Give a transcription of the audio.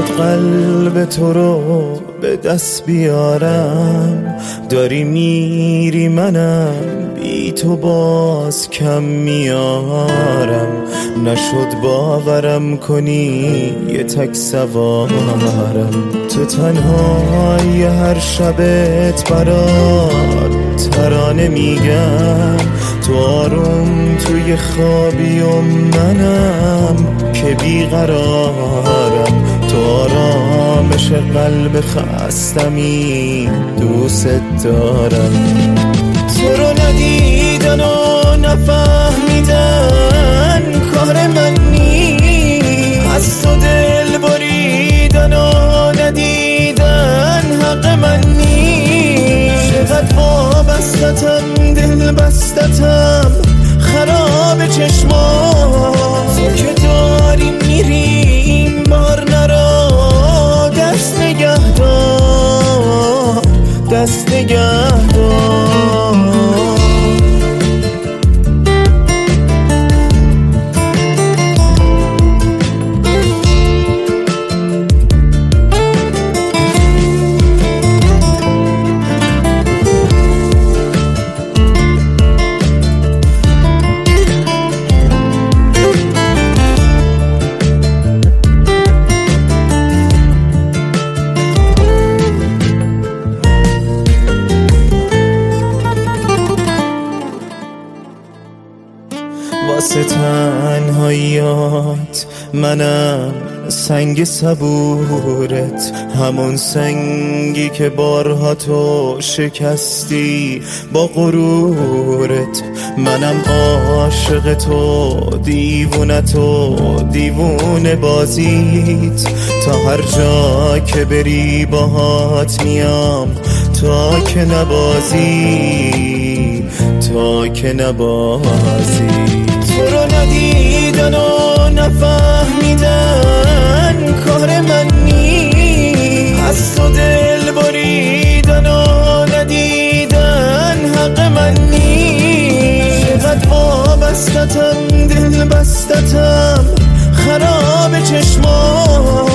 قلب تو رو به دست بیارم، داری میری منم بی تو باز کم میارم. نشد باورم کنی یه تک سوارم، تو تنهای هر شبت برات ترانه میگم. تو آروم توی خوابی و منم که بیقرارم. تو آرامش قلب خستمی دوست دارم. تو رو ندیدن و نفهمیدن کار من نیست، از تو دل بریدن و ندیدن حق من نیست. چقدر وابستتم دل بستتم خراب چشمات، تو که داری میری این بار نرا دست نگه دار، دست نگه دار. واسه تنهاییات منم سنگ صبورت، همون سنگی که بارها تو شکستی با غرورت. منم عاشق تو دیوونه، تو دیوونه بازیت، تا هر جا که بری باهات میام تا که نبازی، تا که نبازی. تو رو ندیدن و نفهمیدن کار من نیست، از تو دل بریدن و ندیدن حق من نیست. چقدر وابستتم دل بستتم خراب چشمات،